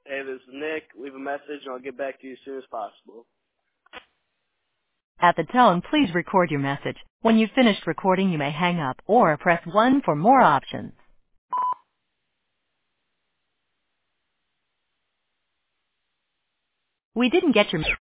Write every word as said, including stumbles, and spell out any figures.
Hey, this is Nick. Leave a message and I'll get back to you as soon as possible. At the tone, please record your message. When you've finished recording, you may hang up or press one for more options. We didn't get your